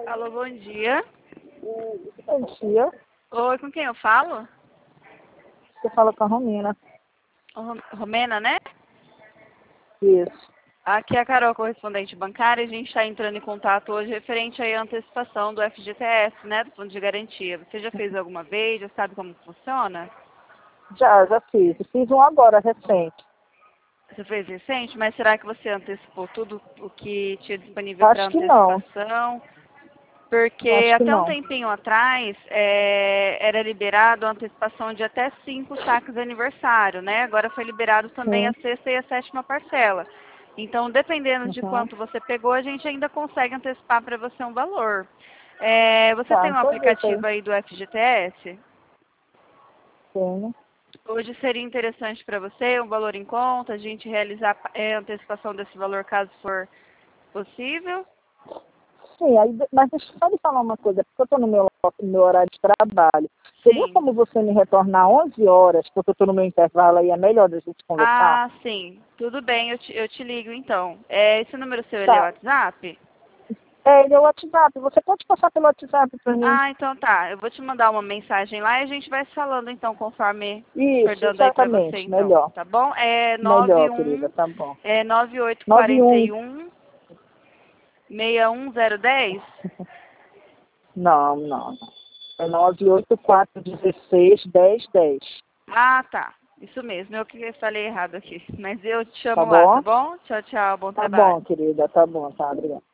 Alô, bom dia. Bom dia. Oi, com quem eu falo? Você fala com a Romina. Romena, né? Isso. Aqui é a Carol, correspondente bancária. A gente está entrando em contato hoje referente à antecipação do FGTS, né? Do Fundo de Garantia. Você já fez alguma vez? Já sabe como funciona? Já fiz. Fiz um agora, recente. Você fez recente, mas será que você antecipou tudo o que tinha disponível para Acho que não. antecipação? Porque Acho que até um não. tempinho atrás era liberado a antecipação de até 5 saques de aniversário, né? Agora foi liberado também a Sim. sexta e a sétima parcela. Então, dependendo de Uhum. quanto você pegou, a gente ainda consegue antecipar para você um valor. Você Tá, tem um então deixa aí. aplicativo aí do FGTS? Tenho. Hoje seria interessante para você, um valor em conta, a gente realizar a antecipação desse valor caso for possível? Sim, aí, mas deixa eu só lhe falar uma coisa, porque eu estou no meu horário de trabalho. Teria Sim. como você me retornar 11 horas, porque eu estou no meu intervalo aí, é melhor da gente conversar? Ah, sim. Tudo bem, eu te ligo então. Esse número seu, ele é o Tá. WhatsApp? Ele é o WhatsApp. Você pode passar pelo WhatsApp para mim? Ah, então tá. Eu vou te mandar uma mensagem lá e a gente vai se falando então conforme for Isso, dando aí pra você exatamente. então, Melhor. tá bom? Melhor, querida. Tá bom. 91. 9841 61010? Não. É 984161010. Ah, tá. Isso mesmo, eu que falei errado aqui. Mas eu te Tá chamo lá, tá bom? bom? Tchau, tchau. Bom Tá bom, trabalho. querida. Tá bom, tá. Obrigada.